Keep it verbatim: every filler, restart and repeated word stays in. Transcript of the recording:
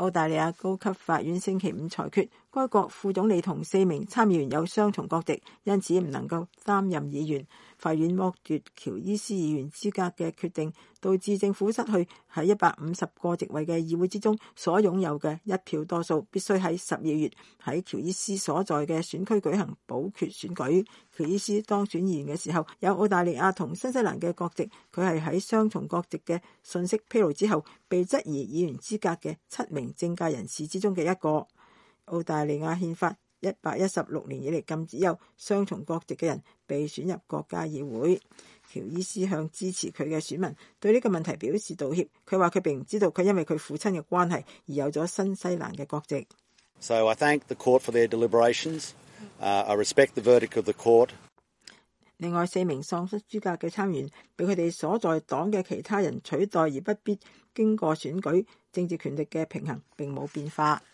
澳大利亞高級法院星期五裁決，該國副總理同四名參議員有雙重國籍，因此唔能夠擔任議員。法院剝奪喬伊斯議員資格嘅決定，導致政府失去喺一百五十個席位嘅議會之中所擁有嘅一票多數，必須喺十二月喺喬伊斯所在嘅選區舉行補缺選舉。喬伊斯當選議員嘅時候有澳大利亞同新西蘭嘅國籍，佢係喺雙重國籍嘅信息披露之後被質疑議員資格嘅七名政界人士之中嘅一個。澳大利亞憲法一百一十六年以嚟禁止有雙重國籍嘅人被選入國家議會。喬伊斯向支持佢嘅選民對呢個問題表示道歉。佢話佢並唔知道佢因為佢父親嘅關係而有咗新西蘭嘅國籍。 So I thank the court for their deliberations. Uh, I respect the verdict of the court. 另外四名喪失資格嘅參議員被佢哋所在黨嘅其他人取代，而不必經過選舉，政治權力嘅平衡並冇變化。